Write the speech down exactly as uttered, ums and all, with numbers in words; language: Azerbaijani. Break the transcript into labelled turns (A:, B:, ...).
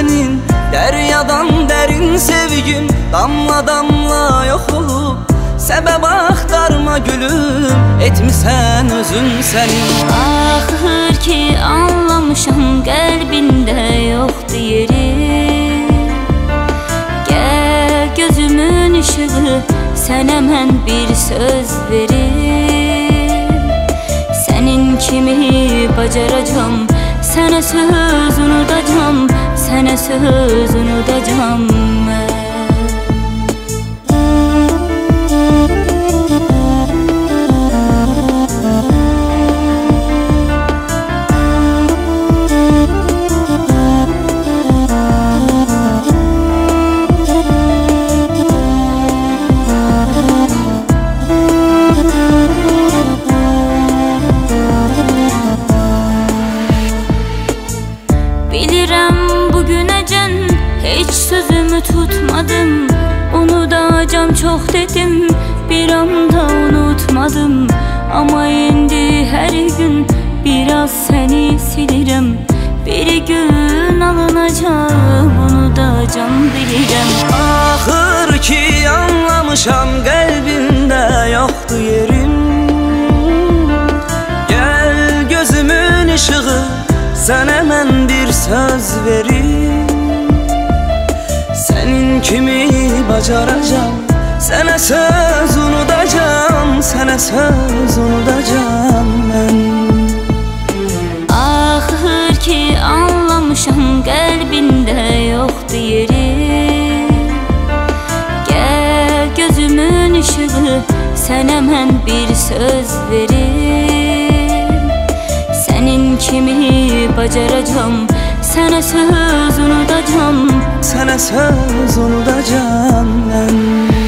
A: senin, deryadan derin sevgin damla damla yok olup sebep aktarma gülüm, etmişsen özün senin.
B: Axır ki anlamışam qəlbində yoxdur yeri. Gəl gözümün işığı, sənə mən bir söz verim. Sənin kimi bacaracam, sənə söz unudacam, sənə söz unudacam mən. Bilirəm bugünəcən heç sözümü tutmadım. Unudacam çox dedim, bir anda unutmadım. Amma indi hər gün biraz səni silirəm. Bir gün alınacam, unudacam bilirəm.
A: Axır ki anlamışam qəlbində yoxdur yerim. Gəl gözümün işığı, sənə mən bir söz verim. Sənin kimi bacaracam, sənə söz unudacam, sənə söz unudacam mən.
B: Axır ki anlamışam qəlbində yoxdur yeri. Gəl gözümün işığı, sənə mən bir söz verim. Sənin kimi bacaracam, sənə söz unudacam,
A: sənə söz unudacam mən.